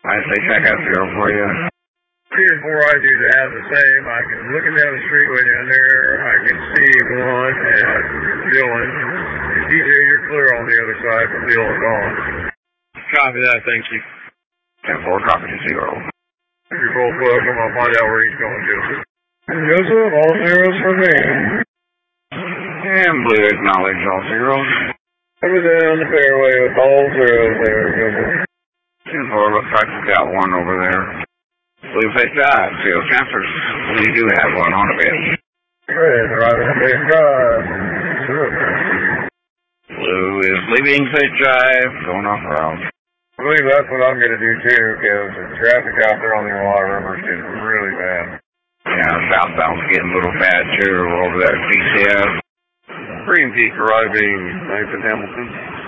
I say check out 0 for you. 3 and 4 I do have the same. I can looking down the streetway down there. I can see one and Dylan. You're clear on the other side from Dylan gone. Copy that. Thank you. 10-4, copy to 0. You're both welcome. I'll find out where he's going to. Joseph, all zeros for me. And Blue acknowledge all zeros. Over down the fairway with all zeros there, Joseph. 10-4, looks like we got one over there. Blue face drive, 0 chancers. We do have one on a bit. Red, right on face drive. Blue is leaving face drive, going off route. I believe that's what I'm going to do too, because the traffic out there on the Water River is really bad. Yeah, southbound's getting a little bad too over there at PCS. Green Peak arriving, Nathan Hamilton.